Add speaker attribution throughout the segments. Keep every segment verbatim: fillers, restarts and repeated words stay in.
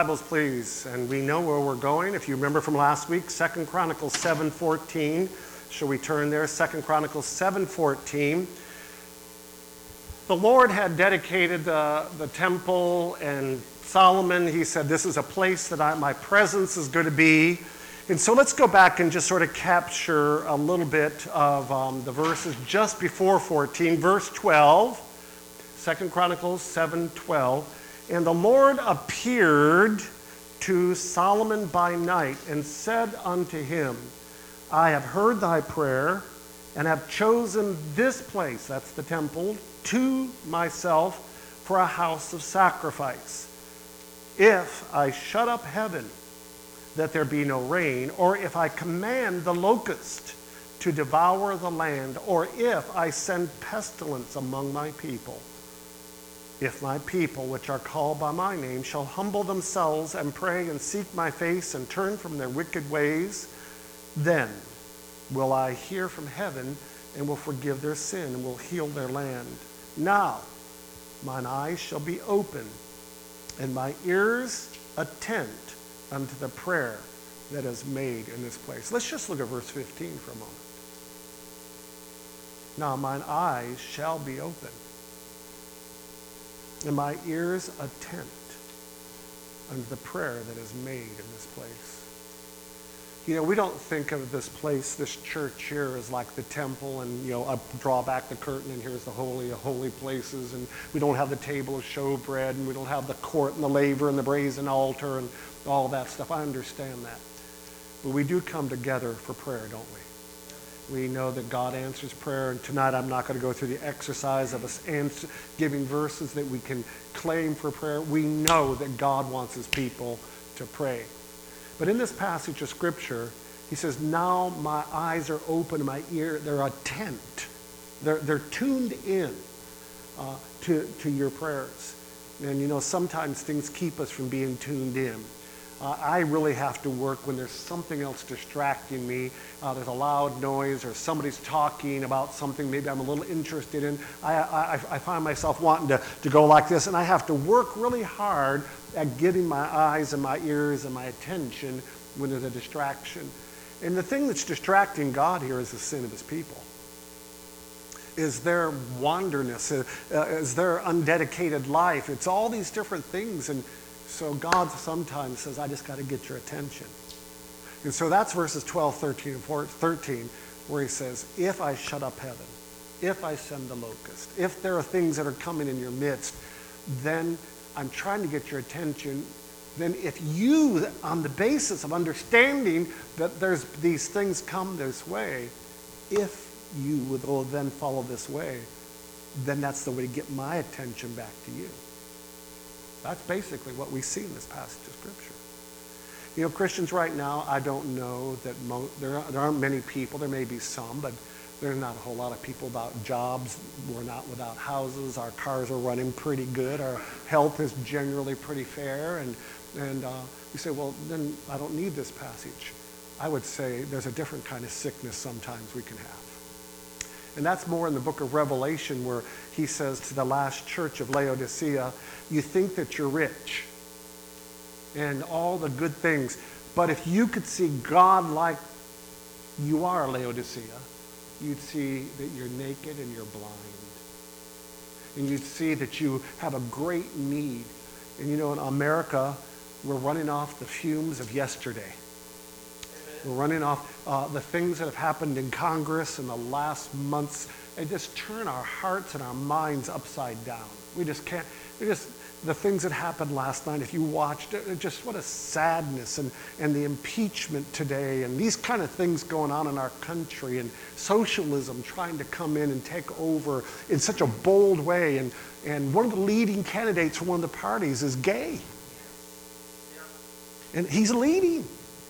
Speaker 1: Bibles, please, and we know where we're going. If you remember from last week, Second Chronicles seven fourteen. Shall we turn there? Second Chronicles seven fourteen. The Lord had dedicated the, the temple, and Solomon, he said, this is a place that I, my presence is going to be. And so let's go back and just sort of capture a little bit of um, the verses just before fourteen. Verse twelve, Second Chronicles seven twelve. And the Lord appeared to Solomon by night and said unto him, I have heard thy prayer and have chosen this place, that's the temple, to myself for a house of sacrifice. If I shut up heaven, that there be no rain, or if I command the locust to devour the land, or if I send pestilence among my people, if my people, which are called by my name, shall humble themselves and pray and seek my face and turn from their wicked ways, then will I hear from heaven and will forgive their sin and will heal their land. Now mine eyes shall be open and my ears attent unto the prayer that is made in this place. Let's just look at verse fifteen for a moment. Now mine eyes shall be open and my ears attent unto the prayer that is made in this place. You know, we don't think of this place, this church here, as like the temple, and, you know, I draw back the curtain and here's the holy of holy places, and we don't have the table of showbread, and we don't have the court and the laver and the brazen altar and all that stuff. I understand that. But we do come together for prayer, don't we? We know that God answers prayer, and tonight I'm not going to go through the exercise of us answer, giving verses that we can claim for prayer. We know that God wants his people to pray. But in this passage of Scripture, he says, now my eyes are open, my ear, they're attent. They're, they're tuned in uh, to, to your prayers. And you know, sometimes things keep us from being tuned in. Uh, I really have to work when there's something else distracting me. Uh, there's a loud noise or somebody's talking about something maybe I'm a little interested in. I, I, I find myself wanting to, to go like this, and I have to work really hard at getting my eyes and my ears and my attention when there's a distraction. And the thing that's distracting God here is the sin of his people. Is their wanderness, uh, uh, is their undedicated life. It's all these different things. And so God sometimes says, I just got to get your attention. And so that's verses twelve, thirteen, and thirteen, where he says, if I shut up heaven, if I send the locust, if there are things that are coming in your midst, then I'm trying to get your attention. Then if you, on the basis of understanding that there's these things come this way, if you will then follow this way, then that's the way to get my attention back to you. That's basically what we see in this passage of Scripture. You know, Christians right now, I don't know that mo- there, are, there aren't many people, there may be some, but there's not a whole lot of people without jobs. We're not without houses. Our cars are running pretty good. Our health is generally pretty fair. And, and uh, you say, well, then I don't need this passage. I would say there's a different kind of sickness sometimes we can have. And that's more in the book of Revelation, where he says to the last church of Laodicea, you think that you're rich and all the good things, but if you could see God like you are, Laodicea, you'd see that you're naked and you're blind. And you'd see that you have a great need. And you know, in America, we're running off the fumes of yesterday. We're running off uh, the things that have happened in Congress in the last months. They just turn our hearts and our minds upside down. We just can't, we just, the things that happened last night, if you watched it, just what a sadness, and, and the impeachment today, and these kind of things going on in our country, and socialism trying to come in and take over in such a bold way. And, and one of the leading candidates for one of the parties is gay. And he's leading.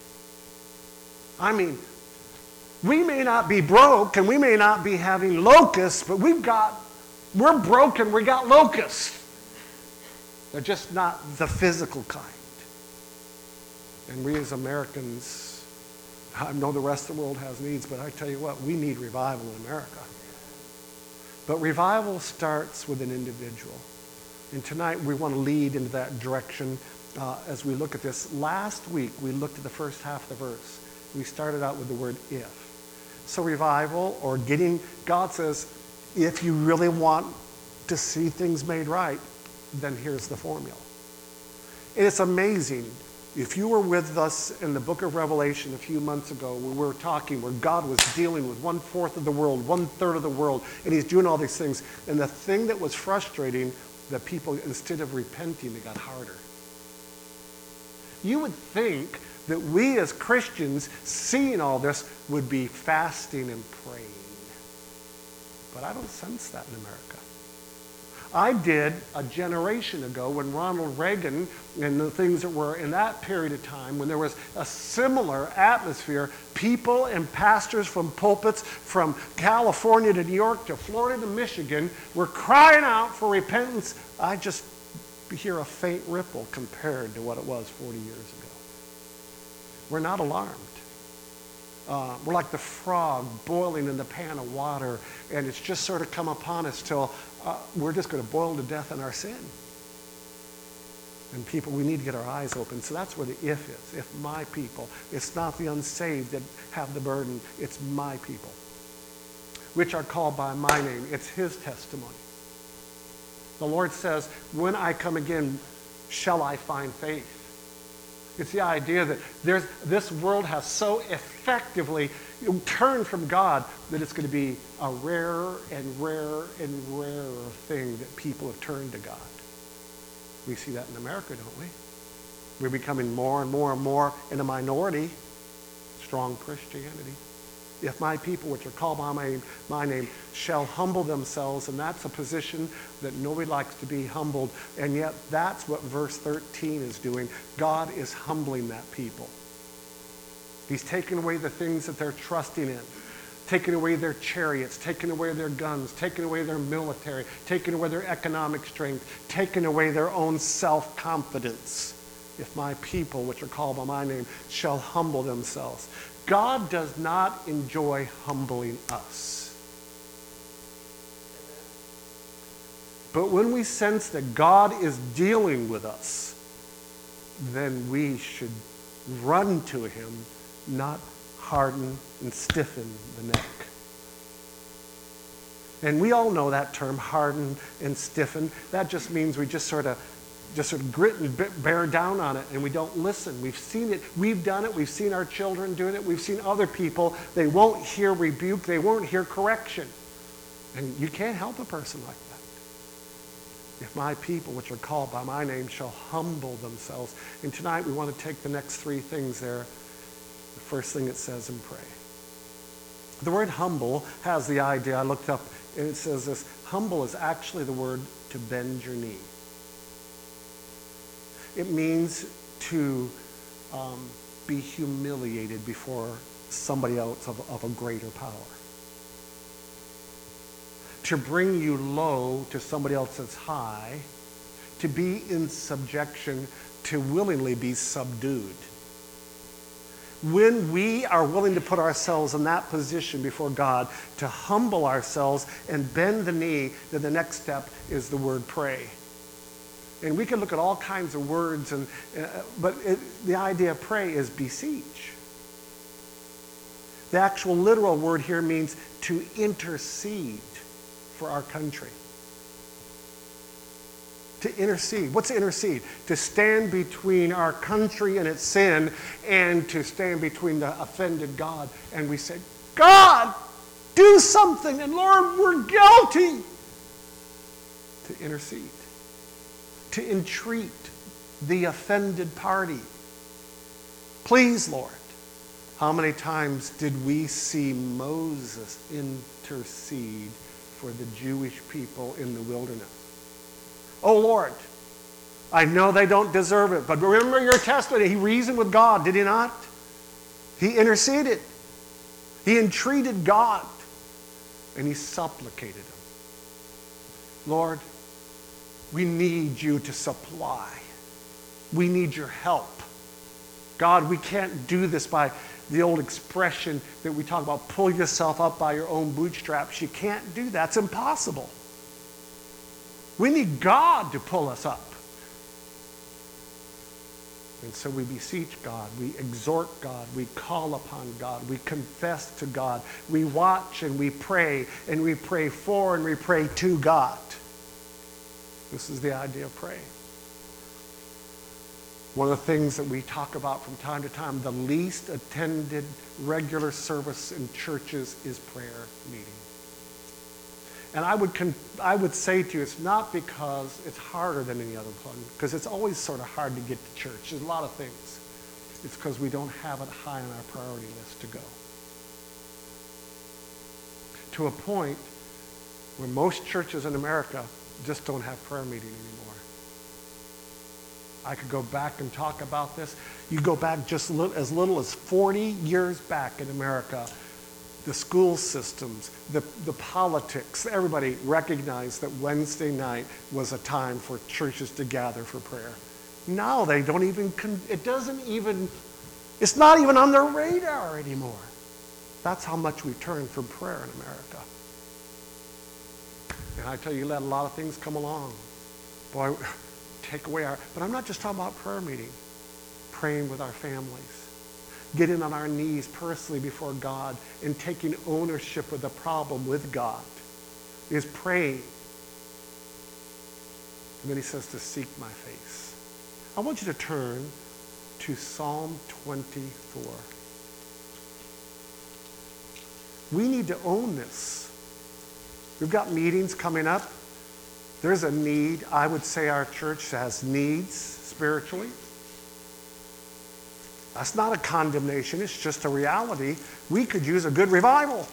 Speaker 1: I mean, we may not be broke and we may not be having locusts, but we've got, we're broken, we got locusts. They're just not the physical kind. And we as Americans, I know the rest of the world has needs, but I tell you what, we need revival in America. But revival starts with an individual. And tonight we want to lead into that direction uh, as we look at this. Last week, we looked at the first half of the verse. We started out with the word if. So revival, or getting, God says, if you really want to see things made right, then here's the formula. And it's amazing. If you were with us in the book of Revelation a few months ago, where we were talking, where God was dealing with one-fourth of the world, one-third of the world, and he's doing all these things. And the thing that was frustrating, the people, instead of repenting, they got harder. You would think that we as Christians, seeing all this, would be fasting and praying. But I don't sense that in America. I did a generation ago when Ronald Reagan and the things that were in that period of time, when there was a similar atmosphere, people and pastors from pulpits from California to New York to Florida to Michigan were crying out for repentance. I just hear a faint ripple compared to what it was forty years ago. We're not alarmed. Uh, we're like the frog boiling in the pan of water, and it's just sort of come upon us till uh, we're just going to boil to death in our sin. And people, we need to get our eyes open. So that's where the if is. If my people. It's not the unsaved that have the burden. It's my people, which are called by my name. It's his testimony. The Lord says, when I come again, shall I find faith? It's the idea that there's, this world has so effectively turned from God that it's going to be a rarer and rarer and rarer thing that people have turned to God. We see that in America, don't we? We're becoming more and more and more in a minority, strong Christianity. If my people, which are called by my, my name, shall humble themselves, and that's a position that nobody likes to be humbled, and yet that's what verse thirteen is doing. God is humbling that people. He's taking away the things that they're trusting in, taking away their chariots, taking away their guns, taking away their military, taking away their economic strength, taking away their own self-confidence. If my people, which are called by my name, shall humble themselves. God does not enjoy humbling us. But when we sense that God is dealing with us, then we should run to him, not harden and stiffen the neck. And we all know that term, harden and stiffen. That just means we just sort of just sort of grit and bear down on it, and we don't listen. We've seen it. We've done it. We've seen our children doing it. We've seen other people. They won't hear rebuke. They won't hear correction. And you can't help a person like that. If my people, which are called by my name, shall humble themselves. And tonight we want to take the next three things there. The first thing it says, and pray. The word humble has the idea, I looked up, and it says this, humble is actually the word to bend your knee. It means to um, be humiliated before somebody else of, of a greater power. To bring you low to somebody else that's high. To be in subjection, to willingly be subdued. When we are willing to put ourselves in that position before God, to humble ourselves and bend the knee, then the next step is the word pray. And we can look at all kinds of words, and uh, but it, the idea of pray is beseech. The actual literal word here means to intercede for our country. To intercede. What's intercede? To stand between our country and its sin, and to stand between the offended God. And we say, God, do something, and Lord, we're guilty. To intercede. To entreat the offended party. Please, Lord. How many times did we see Moses intercede for the Jewish people in the wilderness? Oh, Lord, I know they don't deserve it, but remember your testimony. He reasoned with God, did he not? He interceded. He entreated God, and he supplicated him. Lord, we need you to supply. We need your help. God, we can't do this by the old expression that we talk about, pull yourself up by your own bootstraps. You can't do that. It's impossible. We need God to pull us up. And so we beseech God, we exhort God, we call upon God, we confess to God, we watch and we pray, and we pray for and we pray to God. This is the idea of praying. One of the things that we talk about from time to time, the least attended regular service in churches is prayer meeting. And I would con- I would say to you, it's not because it's harder than any other one, because it's always sort of hard to get to church. There's a lot of things. It's because we don't have it high on our priority list to go. To a point where most churches in America just don't have prayer meeting anymore. I could go back and talk about this. You go back just li- as little as forty years back in America, the school systems, the, the politics, everybody recognized that Wednesday night was a time for churches to gather for prayer. Now they don't even, con- it doesn't even, it's not even on their radar anymore. That's how much we turn from prayer in America. And I tell you, you let a lot of things come along. Boy, take away our, but I'm not just talking about prayer meeting, praying with our families. Getting on our knees personally before God and taking ownership of the problem with God is praying. And then he says to seek my face. I want you to turn to Psalm twenty-four. We need to own this. We've got meetings coming up. There's a need. I would say our church has needs spiritually. That's not a condemnation. It's just a reality. We could use a good revival.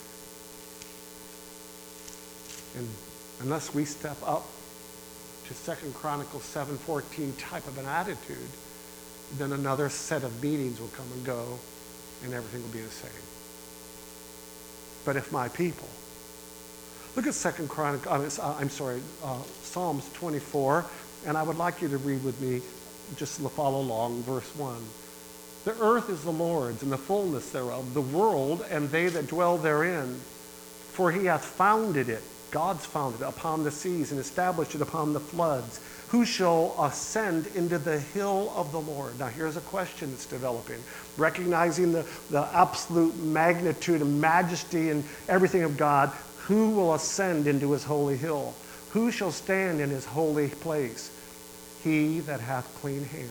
Speaker 1: And unless we step up to Second Chronicles seven fourteen type of an attitude, then another set of meetings will come and go, and everything will be the same. But if my people, look at Second Chronicles, I'm sorry, uh, Psalms twenty-four, and I would like you to read with me, just follow along, verse one. The earth is the Lord's, and the fullness thereof, the world, and they that dwell therein. For he hath founded it, God's founded it, upon the seas, and established it upon the floods. Who shall ascend into the hill of the Lord? Now here's a question that's developing. Recognizing the, the absolute magnitude and majesty and everything of God, who will ascend into his holy hill? Who shall stand in his holy place? He that hath clean hands.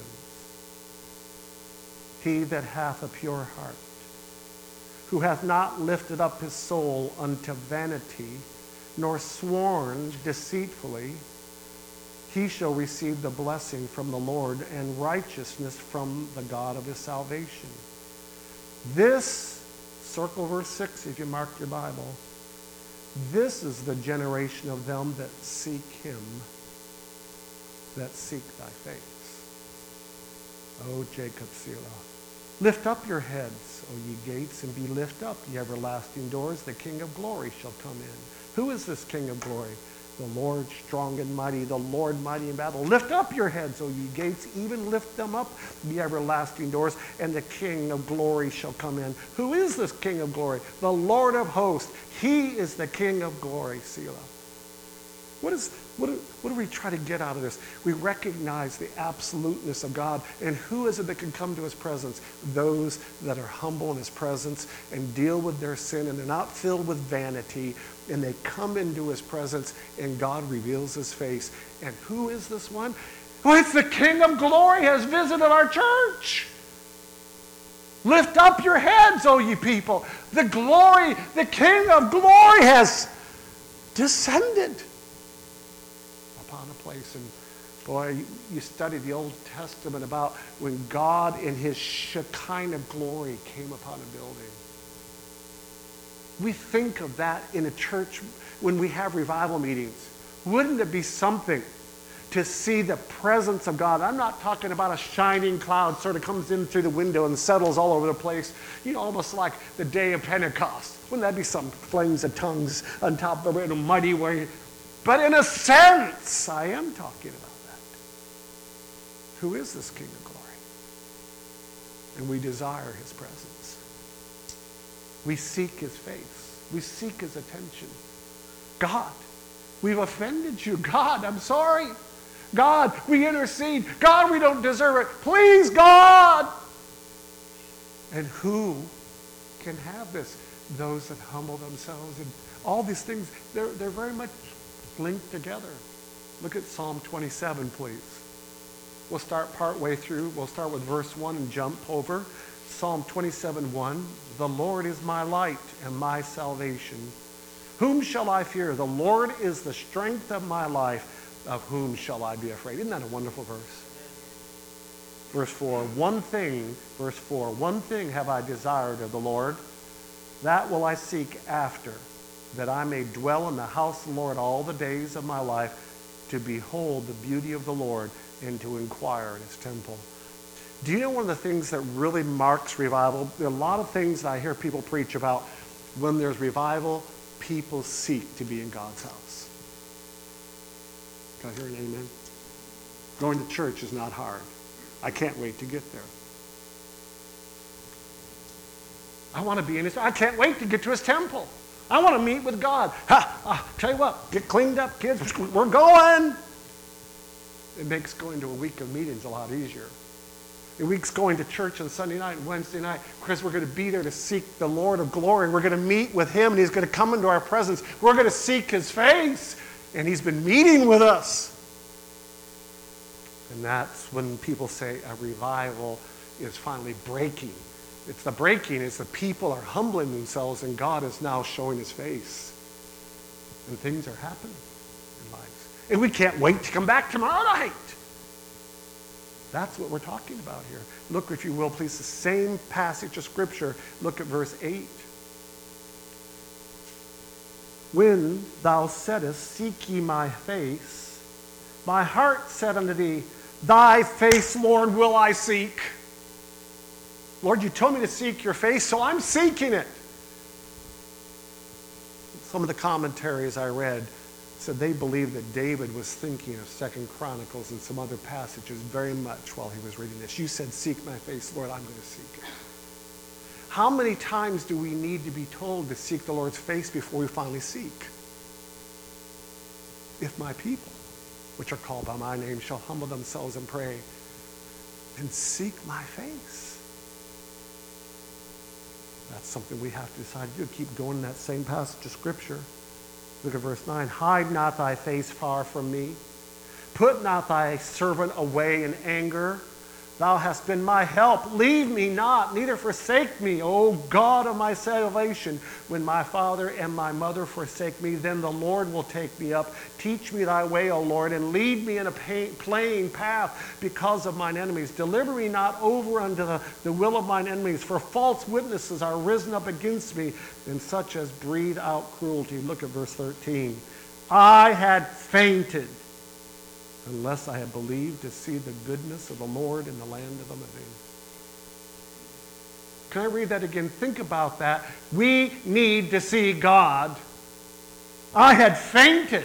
Speaker 1: He that hath a pure heart, who hath not lifted up his soul unto vanity, nor sworn deceitfully, he shall receive the blessing from the Lord and righteousness from the God of his salvation. This, circle verse six if you marked your Bible, this is the generation of them that seek him, that seek thy face. O Jacob, Selah. Lift up your heads, O ye gates, and be lift up, ye everlasting doors. The King of glory shall come in. Who is this King of glory? The Lord strong and mighty, the Lord mighty in battle. Lift up your heads, O ye gates, even lift them up, ye everlasting doors, and the King of glory shall come in. Who is this King of glory? The Lord of hosts. He is the King of glory, Selah. What is What do, what do we try to get out of this? We recognize the absoluteness of God. And who is it that can come to his presence? Those that are humble in his presence and deal with their sin, and they're not filled with vanity, and they come into his presence, and God reveals his face. And who is this one? Well, it's the King of glory has visited our church. Lift up your heads, O ye people. The glory, the King of glory has descended upon a place. And boy, you, you study the Old Testament about when God in his Shekinah glory came upon a building. We think of that in a church when we have revival meetings. Wouldn't it be something to see the presence of God? I'm not talking about a shining cloud sort of comes in through the window and settles all over the place, you know, almost like the day of Pentecost. Wouldn't that be some flames of tongues on top of it in a mighty way? But in a sense, I am talking about that. Who is this King of glory? And we desire his presence. We seek his face. We seek his attention. God, we've offended you. God, I'm sorry. God, we intercede. God, we don't deserve it. Please, God. And who can have this? Those that humble themselves. And all these things, they're, they're very much linked together. Look at Psalm twenty-seven, please. We'll start part way through. We'll start with verse one and jump over. Psalm twenty-seven, one. The Lord is my light and my salvation. Whom shall I fear? The Lord is the strength of my life. Of whom shall I be afraid? Isn't that a wonderful verse? Verse four. One thing, verse four. One thing have I desired of the Lord, that will I seek after, that I may dwell in the house of the Lord all the days of my life, to behold the beauty of the Lord and to inquire in his temple. Do you know one of the things that really marks revival? There are a lot of things that I hear people preach about. When there's revival, people seek to be in God's house. Can I hear an amen? Going to church is not hard. I can't wait to get there. I want to be in his, I can't wait to get to his temple. I want to meet with God. Ha, uh, tell you what, get cleaned up, kids. We're going. It makes going to a week of meetings a lot easier. A week's going to church on Sunday night and Wednesday night because we're going to be there to seek the Lord of glory. We're going to meet with him and he's going to come into our presence. We're going to seek his face. And he's been meeting with us. And that's when people say a revival is finally breaking. It's the breaking, it's the people are humbling themselves and God is now showing his face. And things are happening in lives. And we can't wait to come back tomorrow night. That's what we're talking about here. Look, if you will, please, the same passage of Scripture. Look at verse eight. When thou saidst, seek ye my face, my heart said unto thee, thy face, Lord, will I seek. Lord, you told me to seek your face, so I'm seeking it. Some of the commentaries I read said they believed that David was thinking of Second Chronicles and some other passages very much while he was reading this. You said, seek my face, Lord, I'm going to seek it. How many times do we need to be told to seek the Lord's face before we finally seek? If my people, which are called by my name, shall humble themselves and pray and seek my face. That's something we have to decide to do. Keep going in that same passage of Scripture. Look at verse nine. Hide not thy face far from me. Put not thy servant away in anger. Thou hast been my help. Leave me not, neither forsake me, O God of my salvation. When my father and my mother forsake me, then the Lord will take me up. Teach me thy way, O Lord, and lead me in a plain path because of mine enemies. Deliver me not over unto the, the will of mine enemies, for false witnesses are risen up against me, and such as breathe out cruelty. Look at verse thirteen. I had fainted, unless I had believed to see the goodness of the Lord in the land of the living. Can I read that again? Think about that. We need to see God. I had fainted.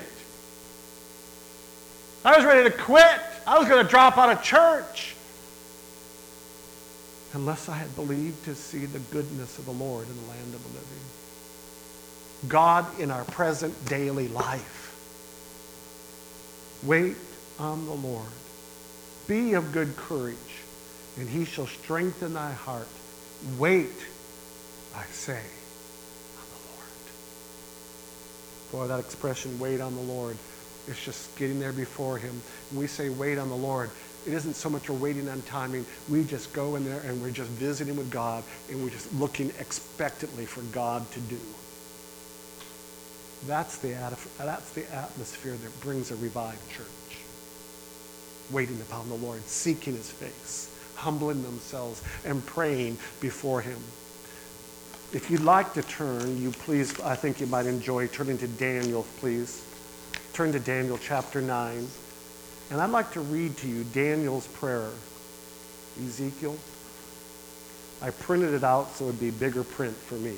Speaker 1: I was ready to quit. I was going to drop out of church. Unless I had believed to see the goodness of the Lord in the land of the living. God in our present daily life. Wait on the Lord. Be of good courage, and he shall strengthen thy heart. Wait, I say, on the Lord. Boy, that expression, wait on the Lord, it's just getting there before him. When we say wait on the Lord, it isn't so much we're waiting on timing. We just go in there and we're just visiting with God, and we're just looking expectantly for God to do. That's the, that's the atmosphere that brings a revived church. Waiting upon the Lord, seeking his face, humbling themselves, and praying before him. If you'd like to turn, you please, I think you might enjoy turning to Daniel, please. Turn to Daniel chapter nine. And I'd like to read to you Daniel's prayer. Ezekiel. I printed it out so it would be bigger print for me.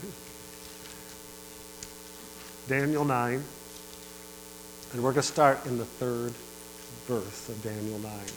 Speaker 1: Daniel nine. And we're going to start in the third verse of Daniel nine.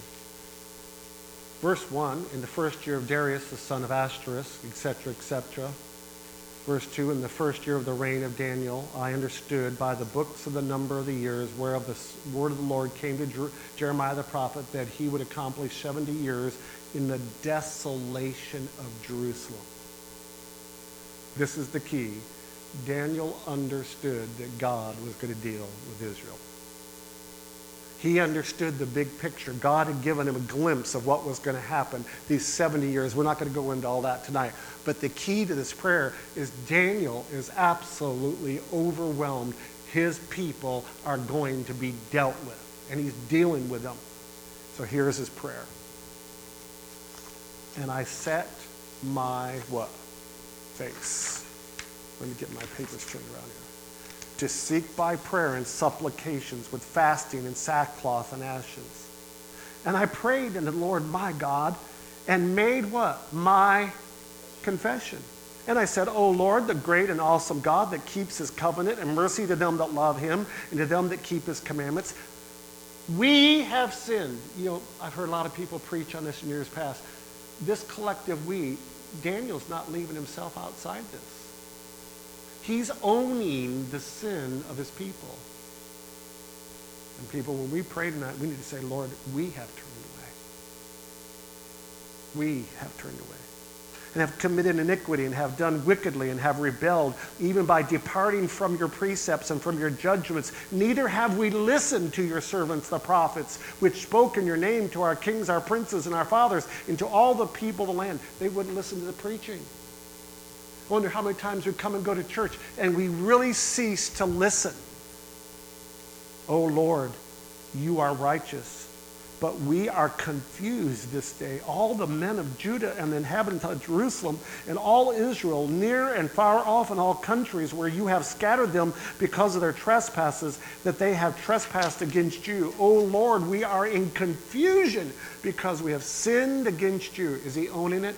Speaker 1: Verse one, in the first year of Darius, the son of Ahasuerus, et cetera, et cetera. Verse two, in the first year of the reign of Daniel, I understood by the books of the number of the years whereof the word of the Lord came to Jer- Jeremiah the prophet that he would accomplish seventy years in the desolation of Jerusalem. This is the key. Daniel understood that God was going to deal with Israel. He understood the big picture. God had given him a glimpse of what was going to happen these seventy years. We're not going to go into all that tonight. But the key to this prayer is Daniel is absolutely overwhelmed. His people are going to be dealt with. And he's dealing with them. So here's his prayer. And I set my what? Face. Let me get my papers turned around here. To seek by prayer and supplications with fasting and sackcloth and ashes. And I prayed unto the Lord my God and made what? My confession. And I said, O Lord, the great and awesome God that keeps his covenant and mercy to them that love him and to them that keep his commandments. We have sinned. You know, I've heard a lot of people preach on this in years past. This collective we, Daniel's not leaving himself outside this. He's owning the sin of his people. And people, when we pray tonight, we need to say, Lord, we have turned away. We have turned away. And have committed iniquity and have done wickedly and have rebelled, even by departing from your precepts and from your judgments. Neither have we listened to your servants, the prophets, which spoke in your name to our kings, our princes, and our fathers, and to all the people of the land. They wouldn't listen to the preaching. I wonder how many times we come and go to church and we really cease to listen. Oh Lord, you are righteous, but we are confused this day. All the men of Judah and the inhabitants of Jerusalem and all Israel, near and far off in all countries where you have scattered them because of their trespasses, that they have trespassed against you. Oh Lord, we are in confusion because we have sinned against you. Is he owning it?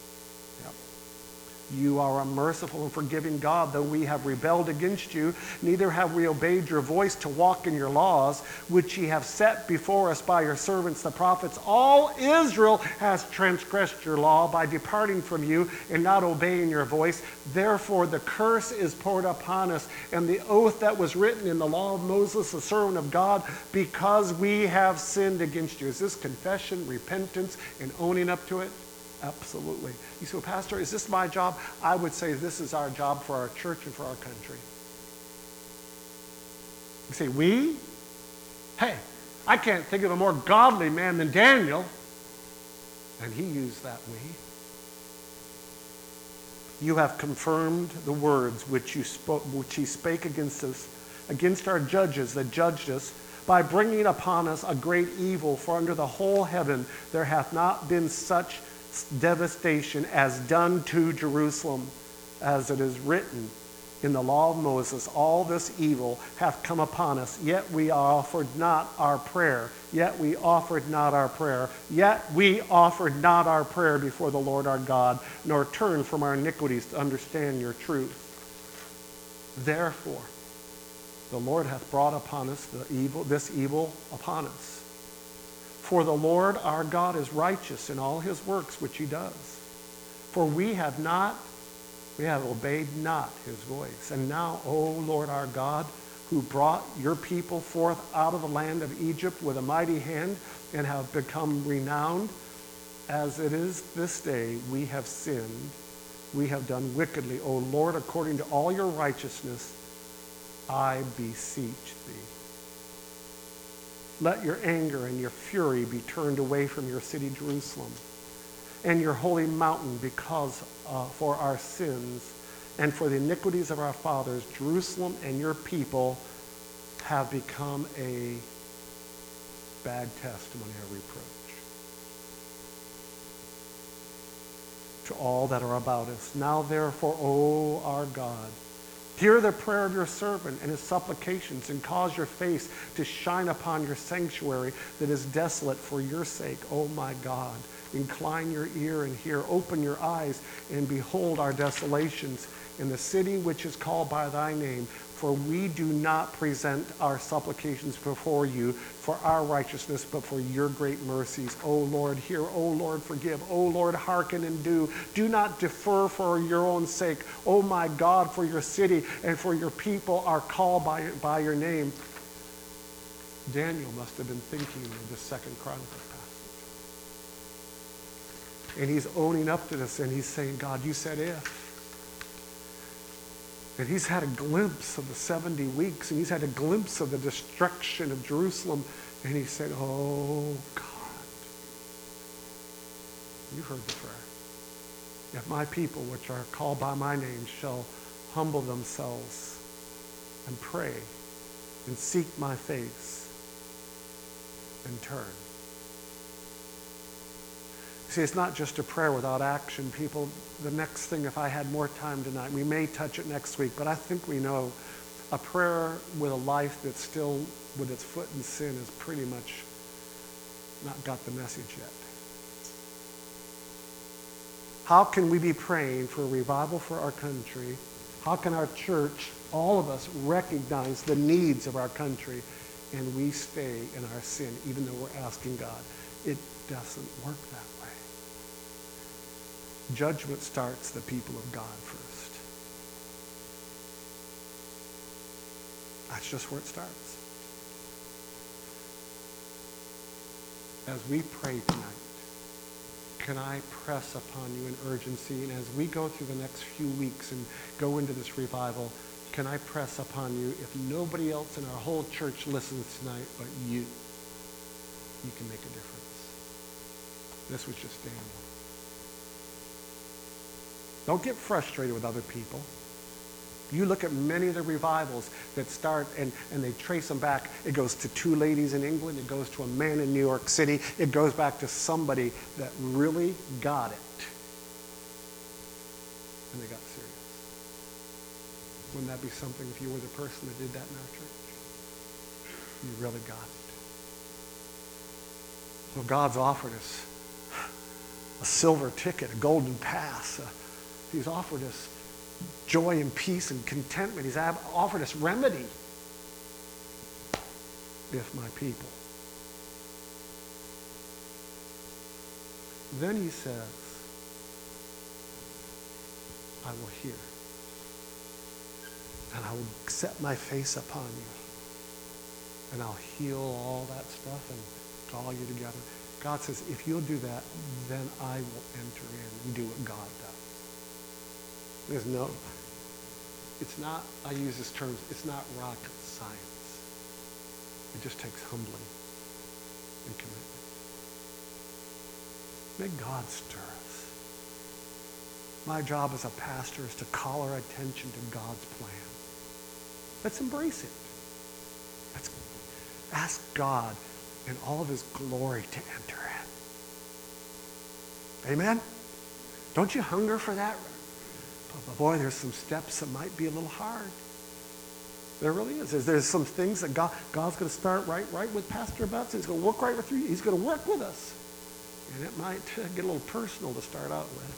Speaker 1: You are a merciful and forgiving God, though we have rebelled against you. Neither have we obeyed your voice to walk in your laws, which ye have set before us by your servants the prophets. All Israel has transgressed your law by departing from you and not obeying your voice. Therefore the curse is poured upon us, and the oath that was written in the law of Moses, the servant of God, because we have sinned against you. Is this confession, repentance, and owning up to it? Absolutely. You say, well, Pastor, is this my job? I would say this is our job for our church and for our country. You say, we? Hey, I can't think of a more godly man than Daniel. And he used that we. You have confirmed the words which you spoke, which he spake against us, against our judges that judged us, by bringing upon us a great evil. For under the whole heaven there hath not been such devastation as done to Jerusalem, as it is written in the law of Moses. All this evil hath come upon us, yet we offered not our prayer. Yet we offered not our prayer. Yet we offered not our prayer before the Lord our God, nor turned from our iniquities to understand your truth. Therefore, the Lord hath brought upon us the evil, this evil upon us. For the Lord our God is righteous in all his works which he does. For we have not, we have obeyed not his voice. And now, O Lord our God, who brought your people forth out of the land of Egypt with a mighty hand, and have become renowned, as it is this day, we have sinned, we have done wickedly. O Lord, according to all your righteousness, I beseech thee. Let your anger and your fury be turned away from your city Jerusalem and your holy mountain, because uh, for our sins and for the iniquities of our fathers, Jerusalem and your people have become a bad testimony or reproach to all that are about us. Now therefore, O our God, hear the prayer of your servant and his supplications, and cause your face to shine upon your sanctuary that is desolate for your sake, O my God. Incline your ear and hear. Open your eyes and behold our desolations in the city which is called by thy name. For we do not present our supplications before you for our righteousness, but for your great mercies. O Lord, hear. O Lord, forgive. O Lord, hearken and do. Do not defer for your own sake. O my God, for your city and for your people are called by, by your name. Daniel must have been thinking of the Second Chronicles passage. And he's owning up to this, and he's saying, God, you said if. And he's had a glimpse of the seventy weeks, and he's had a glimpse of the destruction of Jerusalem. And he said, oh, God, you heard the prayer. If my people, which are called by my name, shall humble themselves and pray and seek my face and turn. See, it's not just a prayer without action, people. The next thing, if I had more time tonight, we may touch it next week, but I think we know a prayer with a life that's still with its foot in sin is pretty much not got the message yet. How can we be praying for a revival for our country? How can our church, all of us, recognize the needs of our country, and we stay in our sin even though we're asking God? It doesn't work that way. Judgment starts the people of God first. That's just where it starts. As we pray tonight, can I press upon you in urgency? And as we go through the next few weeks and go into this revival, can I press upon you, if nobody else in our whole church listens tonight but you, you can make a difference. This was just Daniel. Don't get frustrated with other people. You look at many of the revivals that start and, and they trace them back. It goes to two ladies in England. It goes to a man in New York City. It goes back to somebody that really got it. And they got serious. Wouldn't that be something if you were the person that did that in our church? You really got it. So God's offered us a silver ticket, a golden pass. A, he's offered us joy and peace and contentment. He's offered us remedy. If my people. Then he says, I will hear. And I will set my face upon you. And I'll heal all that stuff and call you together. God says, if you'll do that, then I will enter in and do what God does. There's no, it's not, I use this term, it's not rocket science. It just takes humbling and commitment. May God stir us. My job as a pastor is to call our attention to God's plan. Let's embrace it. Let's ask God in all of his glory to enter in. Amen? Don't you hunger for that? But boy, there's some steps that might be a little hard. There really is. There's, there's some things that God, God's going to start right, right with Pastor Butts. He's going to work right with you. He's going to work with us. And it might uh, get a little personal to start out with.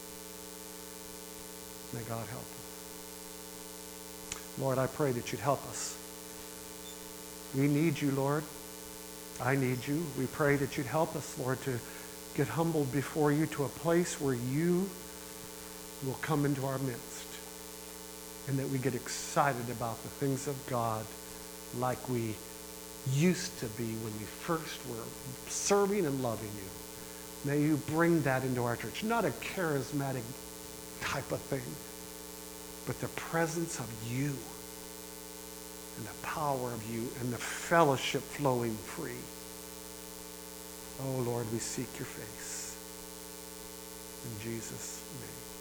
Speaker 1: May God help us. Lord, I pray that you'd help us. We need you, Lord. I need you. We pray that you'd help us, Lord, to get humbled before you to a place where you will come into our midst and that we get excited about the things of God like we used to be when we first were serving and loving you. May you bring that into our church. Not a charismatic type of thing, but the presence of you and the power of you and the fellowship flowing free. Oh, Lord, we seek your face. In Jesus' name.